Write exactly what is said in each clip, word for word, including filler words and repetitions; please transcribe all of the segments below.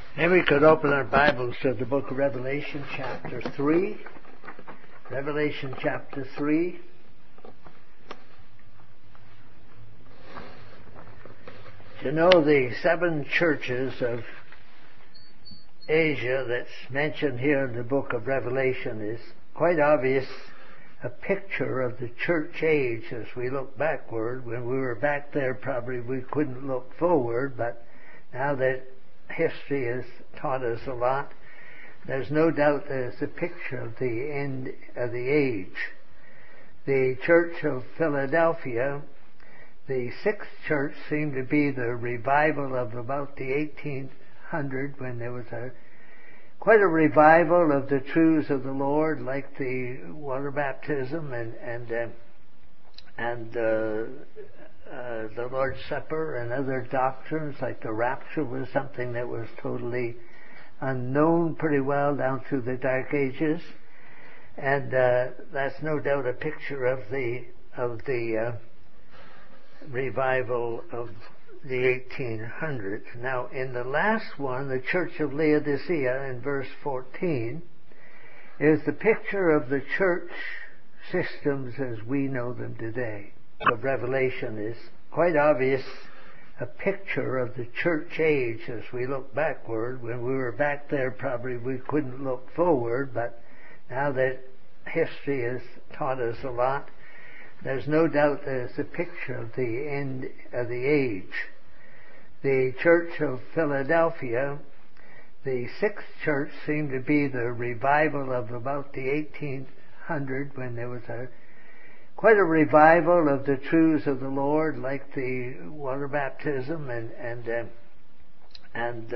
And we could open our Bibles to the book of Revelation chapter three. Revelation chapter three. You know, the seven churches of Asia that's mentioned here in the book of Revelation is quite obvious a picture of the church age as we look backward. When we were back there, probably we couldn't look forward, but now that history has taught us a lot, there's no doubt there's a picture of the end of the age. The Church of Philadelphia, the sixth church, seemed to be the revival of about the eighteen hundred, when there was a quite a revival of the truths of the Lord, like the water baptism and and uh, and uh, uh, the Lord's Supper and other doctrines, like the rapture was something that was totally unknown pretty well down through the Dark Ages, and uh, that's no doubt a picture of the of the uh, revival of the eighteen hundreds. Now, in the last one, the Church of Laodicea, in verse fourteen, is the picture of the church systems as we know them today. The Revelation is quite obvious a picture of the church age as we look backward. When we were back there, probably we couldn't look forward, but now that history has taught us a lot, there's no doubt there's a picture of the end of the age. The Church of Philadelphia, the sixth church, seemed to be the revival of about the eighteen hundred, when there was a quite a revival of the truths of the Lord, like the water baptism and and uh, and uh,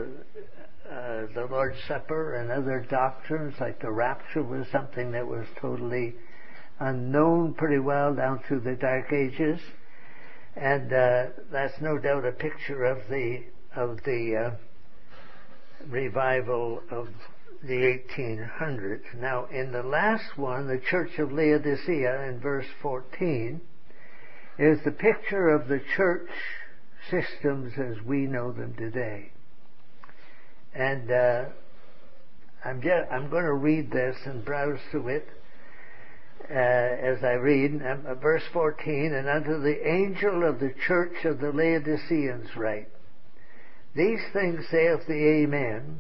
uh, the Lord's Supper and other doctrines, like the rapture was something that was totally unknown pretty well down through the Dark Ages, and uh, that's no doubt a picture of the of the uh, revival of the eighteen hundreds. Now, in the last one, the Church of Laodicea, in verse fourteen, is the picture of the church systems as we know them today. And uh, I'm just, I'm going to read this and browse through it uh, as I read. Uh, verse fourteen, and unto the angel of the church of the Laodiceans write, these things saith the Amen,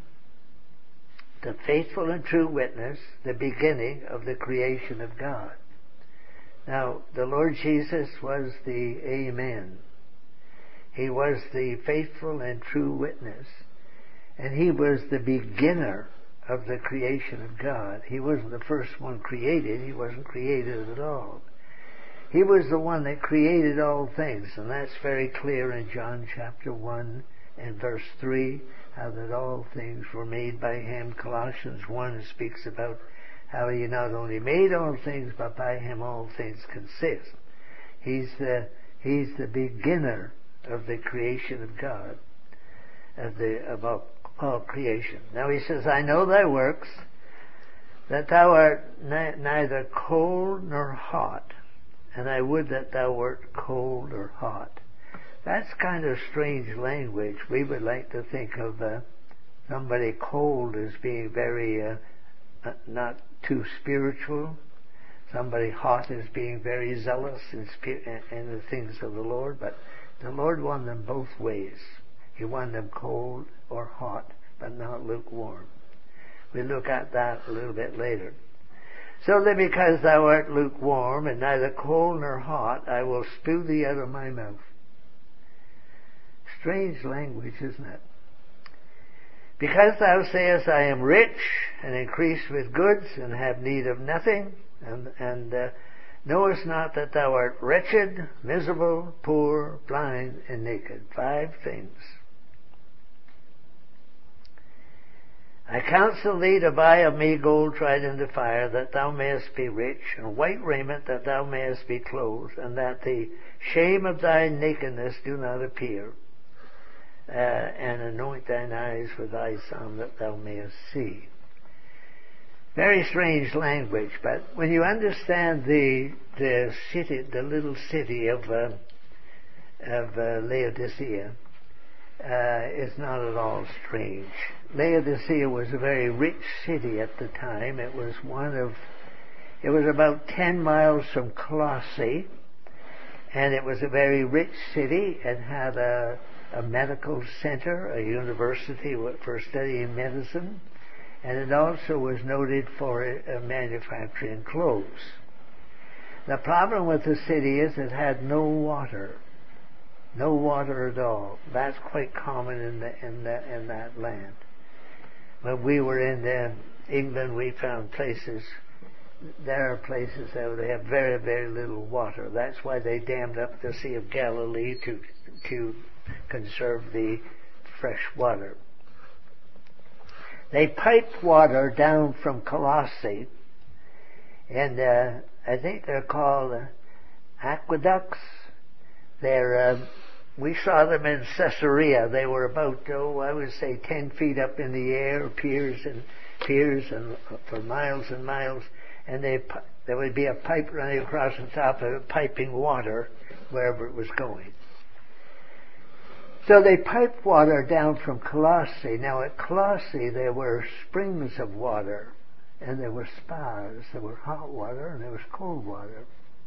the faithful and true witness, the beginning of the creation of God. Now, the Lord Jesus was the Amen. He was the faithful and true witness, and He was the beginner of the creation of God. He wasn't the first one created. He wasn't created at all. He was the one that created all things, and that's very clear in John chapter one and verse three, how that all things were made by Him. Colossians one speaks about how He not only made all things, but by Him all things consist. He's the, He's the beginner of the creation of God, of, the, of all, all creation. Now He says, I know thy works, that thou art ni- neither cold nor hot, and I would that thou wert cold or hot. That's kind of strange language. We would like to think of uh, somebody cold as being very uh, uh, not too spiritual, somebody hot as being very zealous in, spi- in the things of the Lord, but the Lord won them both ways. He won them cold or hot, but not lukewarm. We'll look at that a little bit later. So then, because thou art lukewarm, and neither cold nor hot, I will spew thee out of my mouth. Strange language, isn't it? Because thou sayest, I am rich, and increase with goods, and have need of nothing, and, and uh, knowest not that thou art wretched, miserable, poor, blind, and naked. Five things. I counsel thee to buy of me gold tried in the fire, that thou mayest be rich, and white raiment, that thou mayest be clothed, and that the shame of thy nakedness do not appear. Uh, and anoint thine eyes with eye salve, that thou mayest see. Very strange language, but when you understand the the city, the little city of uh, of uh, Laodicea, uh, is not at all strange. Laodicea was a very rich city at the time. It was one of, it was about ten miles from Colossae, and it was a very rich city. It had a, a medical center, a university for studying medicine, and it also was noted for uh, manufacturing clothes. The problem with the city is it had no water. No water at all. That's quite common in the, in the, in that land. When we were in uh, England, we found places, there are places that they have very, very little water. That's why they dammed up the Sea of Galilee to, to conserve the fresh water. They piped water down from Colossae, and uh, I think they're called uh, aqueducts. They're, uh, we saw them in Caesarea. They were about, oh, I would say ten feet up in the air, piers and piers and uh, for miles and miles, and they there would be a pipe running across the top of it, piping water wherever it was going. So they piped water down from Colossae. Now at Colossae there were springs of water, and there were spas. There were hot water and there was cold water.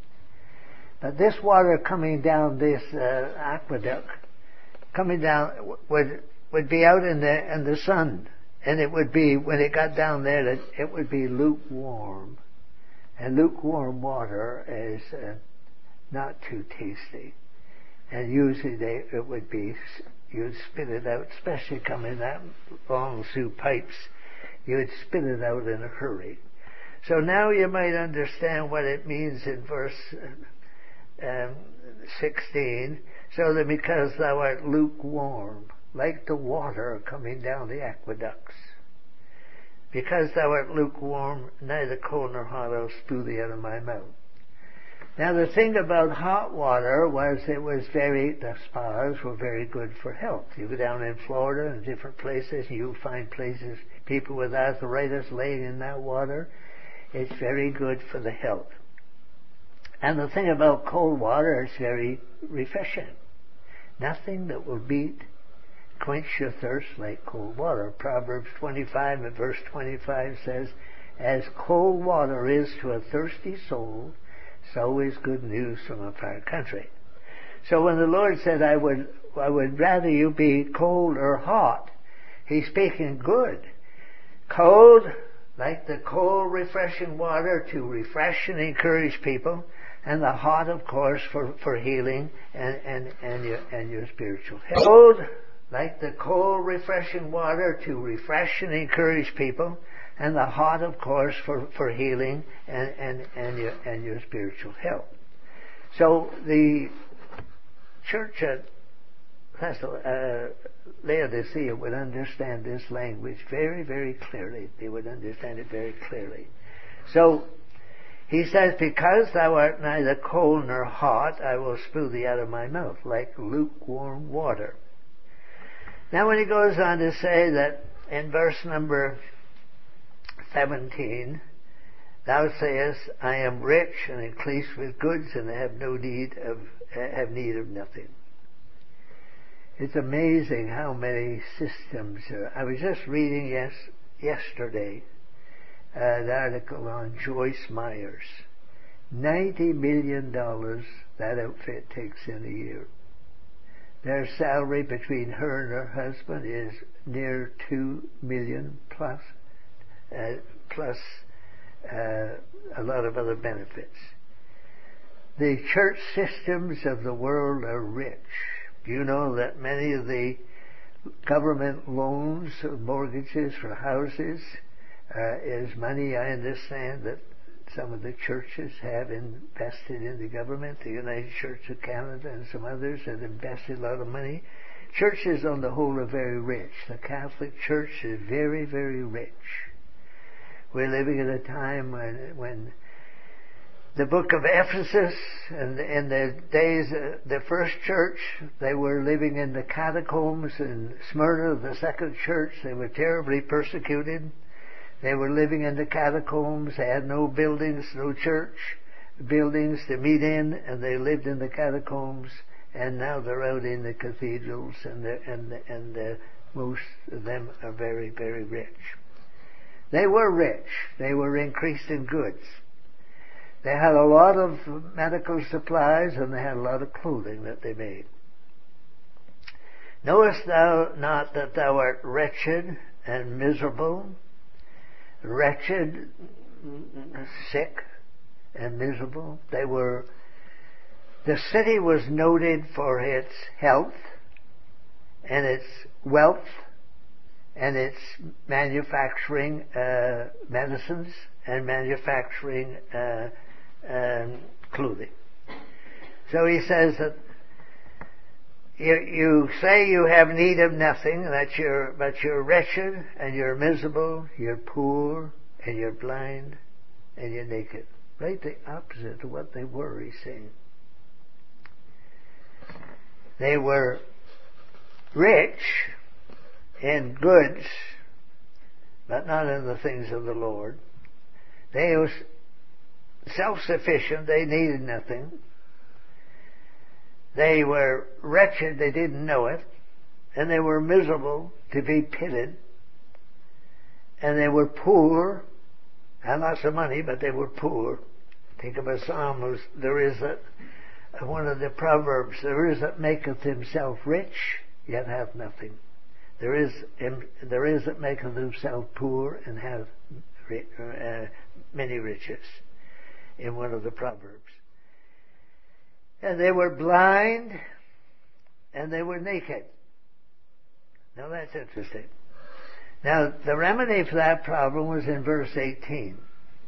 But this water coming down this uh, aqueduct, coming down, would would be out in the in the sun, and it would be, when it got down there, it, it would be lukewarm, and lukewarm water is uh, not too tasty. And usually they, it would be, you'd spit it out, especially coming that long through pipes, you would spit it out in a hurry. So now you might understand what it means in verse um, sixteen. So that because thou art lukewarm, like the water coming down the aqueducts. Because thou art lukewarm, neither cold nor hot, I'll spew thee out of my mouth. Now the thing about hot water was it was very, the spas were very good for health. You go down in Florida and different places, you'll find places, people with arthritis laying in that water. It's very good for the health. And the thing about cold water, it's very refreshing. Nothing that will beat, quench your thirst like cold water. Proverbs twenty-five and verse twenty-five says, as cold water is to a thirsty soul, so is good news from a far country. So when the Lord said, I would, I would rather you be cold or hot, He's speaking good. Cold, like the cold, refreshing water to refresh and encourage people, and the hot, of course, for, for healing and, and, and, your, and your spiritual health. Cold, like the cold, refreshing water to refresh and encourage people, and the hot, of course, for, for healing and, and, and, your, and your spiritual health. So the church at uh, Laodicea would understand this language very, very clearly. They would understand it very clearly. So he says, because thou art neither cold nor hot, I will spew thee out of my mouth, like lukewarm water. Now when he goes on to say that in verse number seventeen, thou sayest, I am rich and increased with goods, and I have no need of have need of nothing. It's amazing how many systems are. I was just reading yes yesterday uh, an article on Joyce Myers. Ninety million dollars that outfit takes in a year. Their salary between her and her husband is near two million plus. Uh, plus uh, a lot of other benefits. The church systems of the world are rich. You know that many of the government loans, mortgages for houses, uh, is money, I understand, that some of the churches have invested in the government. The United Church of Canada and some others have invested a lot of money. Churches on the whole are very rich. The Catholic Church is very, very rich. We're living at a time when, when the book of Ephesus, and in the days of the first church, they were living in the catacombs. In Smyrna, the second church, they were terribly persecuted. They were living in the catacombs. They had no buildings, no church buildings to meet in, and they lived in the catacombs, and now they're out in the cathedrals, and the, and the, and the, most of them are very, very rich. They were rich. They were increased in goods. They had a lot of medical supplies, and they had a lot of clothing that they made. Knowest thou not that thou art wretched and miserable? Wretched, sick, and miserable. They were, the city was noted for its health, and its wealth, and its manufacturing uh, medicines, and manufacturing uh, um, clothing. So he says that you, you say you have need of nothing, that you're, but you're wretched, and you're miserable, you're poor, and you're blind, and you're naked. Right the opposite of what they were, he's saying. They were rich in goods, but not in the things of the Lord. They were self-sufficient, they needed nothing. They were wretched, they didn't know it, and they were miserable, to be pitied, and they were poor, had lots of money, but they were poor. Think of a psalm, who's, there is a, one of the Proverbs, there is that maketh himself rich, yet hath nothing. There is, there is that maketh himself poor, and hath uh, many riches, in one of the Proverbs. And they were blind, and they were naked. Now that's interesting. Now the remedy for that problem was in verse eighteen.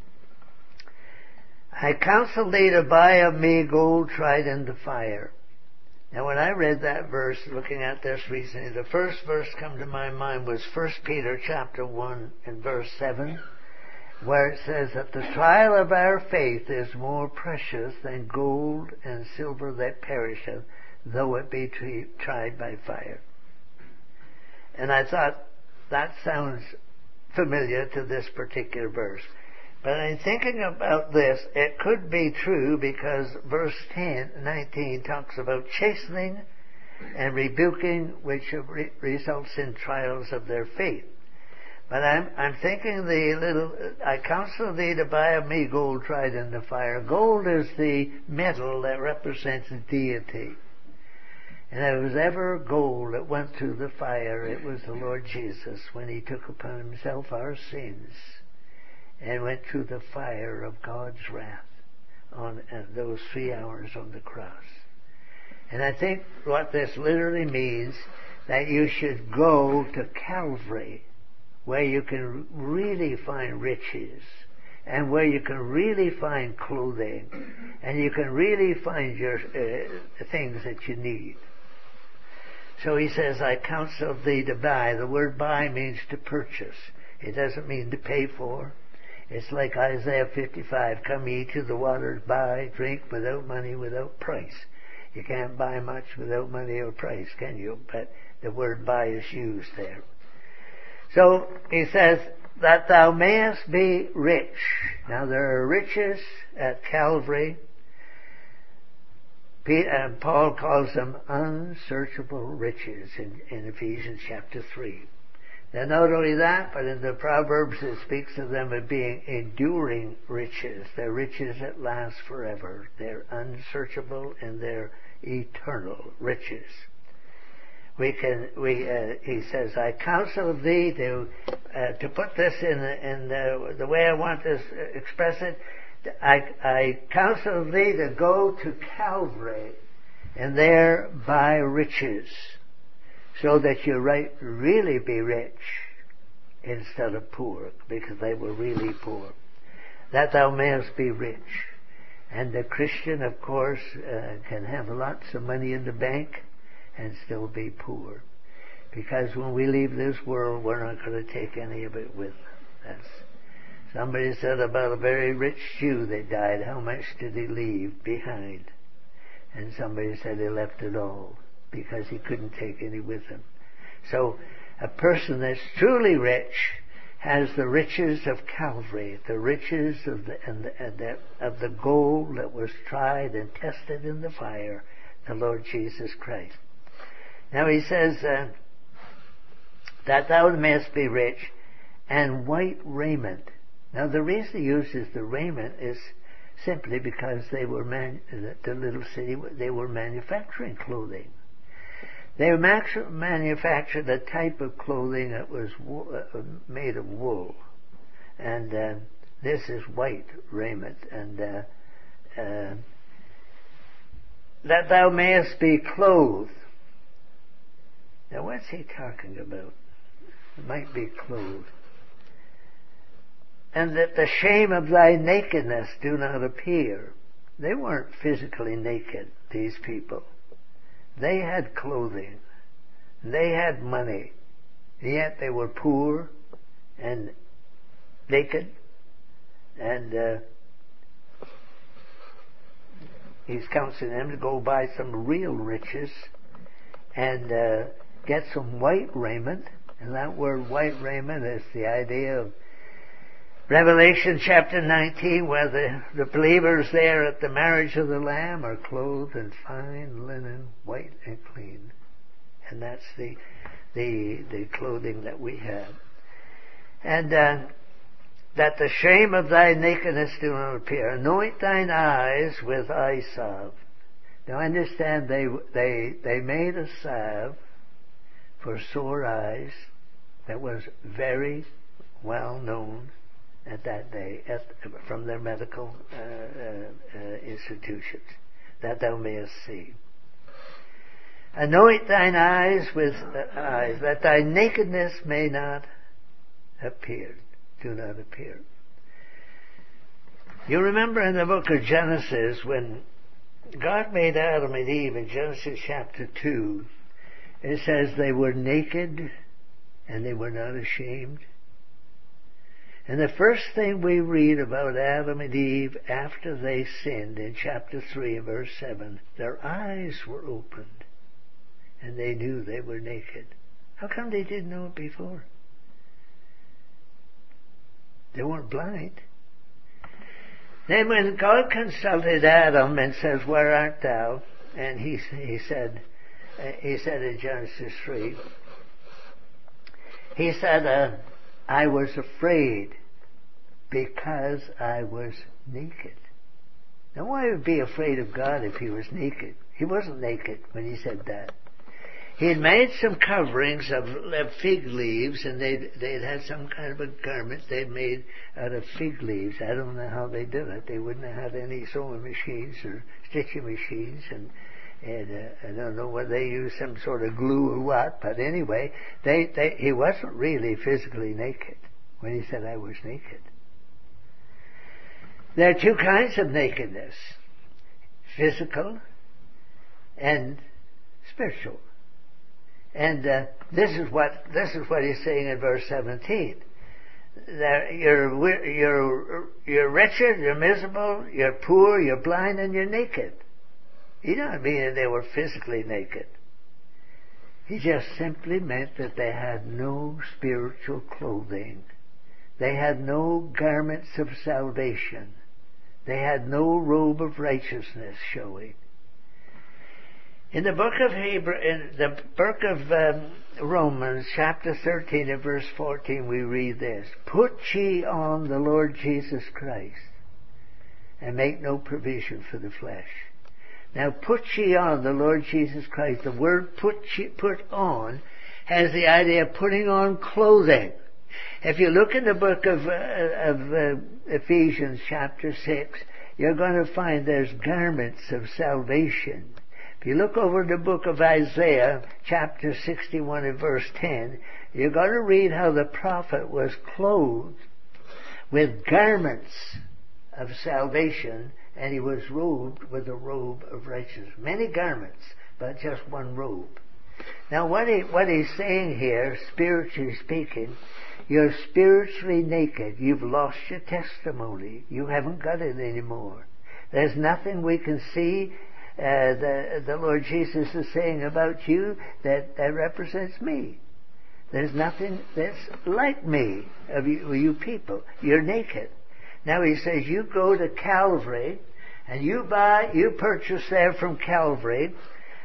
I counsel thee to buy of me gold tried in the fire. Now when I read that verse, looking at this recently, the first verse come to my mind was First Peter chapter one and verse seven, where it says that the trial of our faith is more precious than gold and silver that perisheth, though it be tried by fire. And I thought, that sounds familiar to this particular verse. But in thinking about this, it could be true because verse ten, nineteen talks about chastening and rebuking, which re- results in trials of their faith. But I'm, I'm thinking the little, I counsel thee to buy of me gold tried in the fire. Gold is the metal that represents deity. And if there was ever gold that went through the fire, it was the Lord Jesus when he took upon himself our sins and went through the fire of God's wrath on uh, those three hours on the cross. And I think what this literally means, that you should go to Calvary, where you can really find riches, and where you can really find clothing, and you can really find your uh, things that you need. So he says, I counsel thee to buy. The word buy means to purchase. It doesn't mean to pay for. It's like Isaiah fifty-five, come ye to the waters, buy, drink without money, without price. You can't buy much without money or price, can you? But the word buy is used there. So he says, that thou mayest be rich. Now there are riches at Calvary. And Paul calls them unsearchable riches in, in Ephesians chapter three. Now not only that, but in the Proverbs it speaks of them as being enduring riches. They're riches that last forever. They're unsearchable and they're eternal riches. We can, we, uh, he says, I counsel thee to, uh, to put this in, in the, the way I want to express it, I, I counsel thee to go to Calvary and there buy riches, so that you might really be rich instead of poor, because they were really poor. That thou mayest be rich. And the Christian, of course, uh, can have lots of money in the bank and still be poor. Because when we leave this world, we're not going to take any of it with us. That's, somebody said about a very rich Jew that died, how much did he leave behind? And somebody said he left it all, because he couldn't take any with him. So a person that's truly rich has the riches of Calvary, the riches of the, and the, and the, of the gold that was tried and tested in the fire, the Lord Jesus Christ. Now he says, uh, that thou mayest be rich, and white raiment. Now the reason he uses the raiment is simply because they were man, the little city, they were manufacturing clothing. They manufactured a type of clothing that was wo- uh, made of wool, and uh, this is white raiment. And uh, uh, that thou mayest be clothed. Now, what's he talking about? It might be clothed. And that the shame of thy nakedness do not appear. They weren't physically naked, these people. They had clothing. They had money. Yet they were poor and naked. And uh, he's counseling them to go buy some real riches and uh, get some white raiment. And that word white raiment is the idea of Revelation chapter nineteen, where the, the believers there at the marriage of the Lamb are clothed in fine linen, white and clean. And that's the the the clothing that we have. And uh, that the shame of thy nakedness do not appear. Anoint thine eyes with eye salve. Now understand, they they they made a salve for sore eyes that was very well known at that day at, from their medical uh, uh, uh, institutions, that thou mayest see. Anoint thine eyes with uh, eyes, that thy nakedness may not appear, do not appear. You remember in the book of Genesis, when God made Adam and Eve in Genesis chapter two, it says they were naked and they were not ashamed. And the first thing we read about Adam and Eve after they sinned in chapter three, verse seven, their eyes were opened and they knew they were naked. How come they didn't know it before? They weren't blind. Then when God consulted Adam and says, where art thou? And he, he said, he said in Genesis three, he said, uh, I was afraid because I was naked. Now why would he be afraid of God if he was naked? He wasn't naked when he said that. He had made some coverings of, of fig leaves, and they'd, they'd had some kind of a garment they'd made out of fig leaves. I don't know how they did it. They wouldn't have had any sewing machines or stitching machines, and And uh, I don't know whether they used some sort of glue or what, but anyway, they, they, he wasn't really physically naked when he said, I was naked. There are two kinds of nakedness, physical and spiritual. And uh, this is what this is what he's saying in verse seventeen. That you're you're you're wretched, you're miserable, you're poor, you're blind, and you're naked. He didn't mean that they were physically naked. He just simply meant that they had no spiritual clothing. They had no garments of salvation. They had no robe of righteousness showing. In the book of Hebrew, in the book of um, Romans, chapter thirteen and verse fourteen, we read this: Put ye on the Lord Jesus Christ, and make no provision for the flesh. Now, put ye on the Lord Jesus Christ. The word put ye, put on has the idea of putting on clothing. If you look in the book of, uh, of uh, Ephesians chapter six, you're going to find there's garments of salvation. If you look over the book of Isaiah chapter sixty-one and verse ten, you're going to read how the prophet was clothed with garments of salvation, and he was robed with a robe of righteousness. Many garments, but just one robe. Now what, he, what he's saying here, spiritually speaking, you're spiritually naked. You've lost your testimony. You haven't got it anymore. There's nothing we can see uh, the, the Lord Jesus is saying about you that, that represents me. There's nothing that's like me of you, you people. You're naked. Now he says you go to Calvary and you buy, you purchase there from Calvary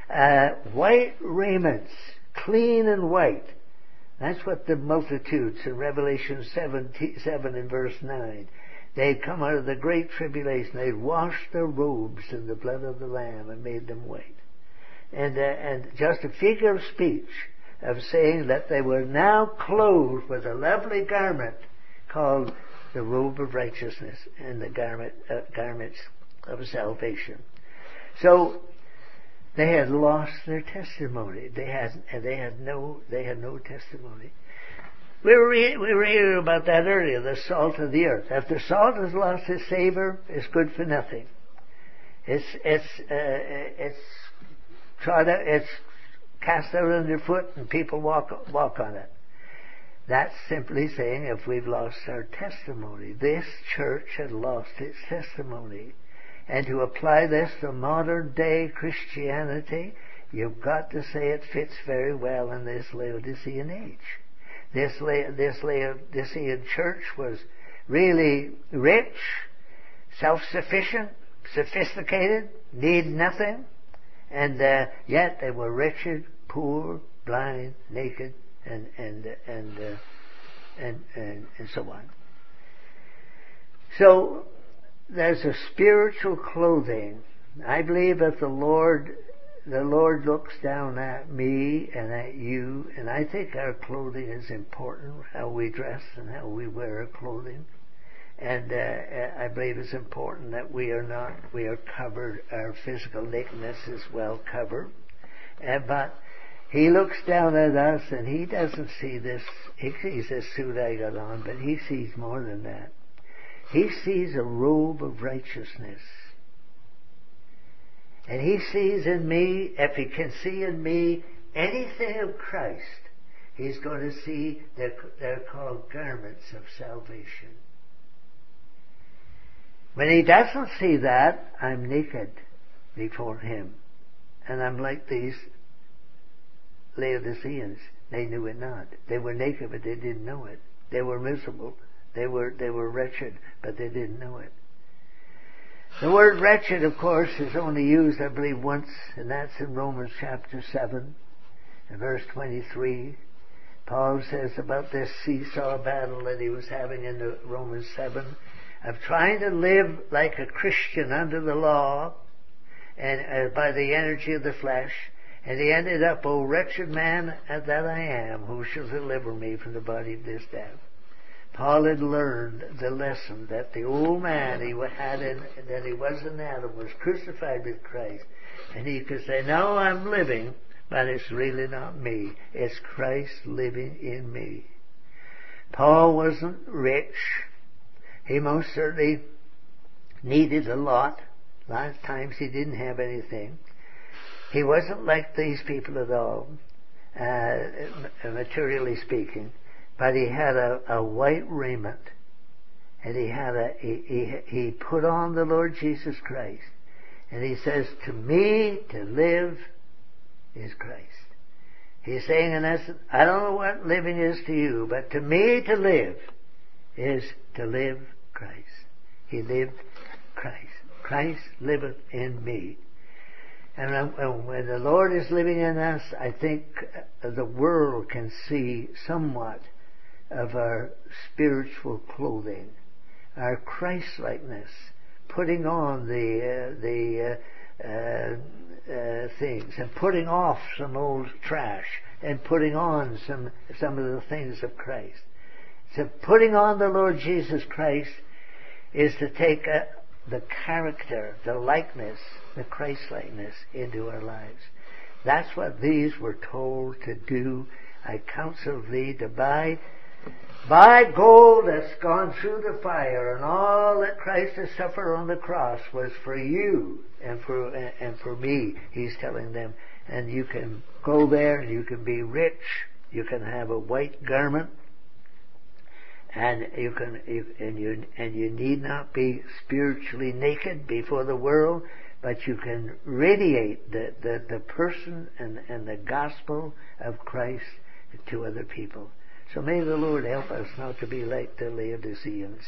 Uh, white raiments, clean and white. That's what the multitudes in Revelation seven in verse nine. They'd come out of the great tribulation. They'd washed their robes in the blood of the Lamb and made them white. And, uh, and just a figure of speech of saying that they were now clothed with a lovely garment called the robe of righteousness and the garment, uh, garments of salvation. So they had lost their testimony. They had, they had no, they had no testimony. We were re- we were reading about that earlier. The salt of the earth. If the salt has lost its savor, it's good for nothing. It's it's uh, it's trod out, it's cast out underfoot, and people walk walk on it. That's simply saying if we've lost our testimony. This church had lost its testimony. And to apply this to modern day Christianity, you've got to say it fits very well in this Laodicean age. This, this Laodicean church was really rich, self-sufficient, sophisticated, need nothing, and uh, yet they were wretched, poor, blind, naked, and and and uh, and, and and so on. So there's a spiritual clothing. I believe that the Lord, the Lord looks down at me and at you, and I think our clothing is important, how we dress and how we wear our clothing. And uh, I believe it's important that we are not, we are covered, our physical nakedness is well covered. Uh, but He looks down at us and He doesn't see this, He sees this suit I got on, but He sees more than that. He sees a robe of righteousness. And He sees in me, if He can see in me anything of Christ, He's going to see, they're, they're called garments of salvation. When He doesn't see that, I'm naked before Him. And I'm like these Laodiceans. They knew it not. They were naked, but they didn't know it. They were miserable. They were, they were wretched, but they didn't know it. The word wretched, of course, is only used, I believe, once, and that's in Romans chapter seven, and verse twenty-three. Paul says about this seesaw battle that he was having in the Romans seven, of trying to live like a Christian under the law, and uh, by the energy of the flesh, and he ended up, O wretched man that I am, who shall deliver me from the body of this death? Paul had learned the lesson that the old man he had in, that he was in Adam was crucified with Christ. And he could say, now I'm living, but it's really not me. It's Christ living in me. Paul wasn't rich. He most certainly needed a lot. A lot of times he didn't have anything. He wasn't like these people at all, uh, materially speaking. But he had a, a white raiment, and he had a he, he he put on the Lord Jesus Christ, and he says, "To me to live is Christ." He's saying in essence, I don't know what living is to you, but to me to live is to live Christ. He lived Christ. Christ liveth in me. And when the Lord is living in us, I think the world can see somewhat of our spiritual clothing, our Christ-likeness, putting on the uh, the uh, uh, uh, things, and putting off some old trash, and putting on some some of the things of Christ. So putting on the Lord Jesus Christ is to take uh, the character, the likeness, the Christ-likeness into our lives. That's what these were told to do. I counsel thee to buy Buy gold that's gone through the fire, and all that Christ has suffered on the cross was for you and for and for me. He's telling them, and you can go there and you can be rich. You can have a white garment, and you can you, and you and you need not be spiritually naked before the world, but you can radiate the the, the person and and the gospel of Christ to other people. So may the Lord help us not to be like the Laodiceans.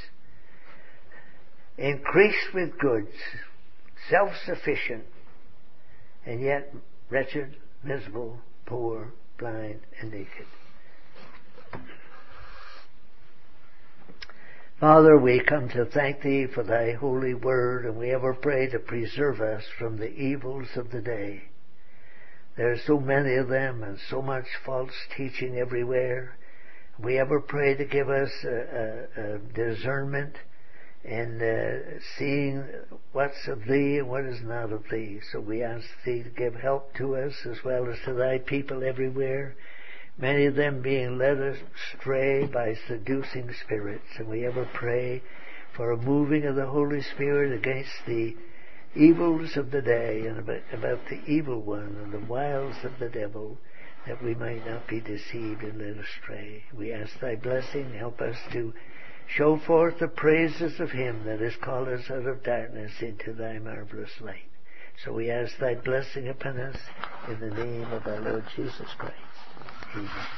Increased with goods, self-sufficient, and yet wretched, miserable, poor, blind, and naked. Father, we come to thank Thee for Thy holy word, and we ever pray to preserve us from the evils of the day. There are so many of them and so much false teaching everywhere. We ever pray to give us a, a, a discernment and uh, seeing what's of Thee and what is not of Thee. So we ask Thee to give help to us as well as to Thy people everywhere, many of them being led astray by seducing spirits. And we ever pray for a moving of the Holy Spirit against the evils of the day and about, about the evil one and the wiles of the devil, that we might not be deceived and led astray. We ask Thy blessing. Help us to show forth the praises of Him that has called us out of darkness into Thy marvelous light. So we ask Thy blessing upon us in the name of our Lord Jesus Christ. Amen.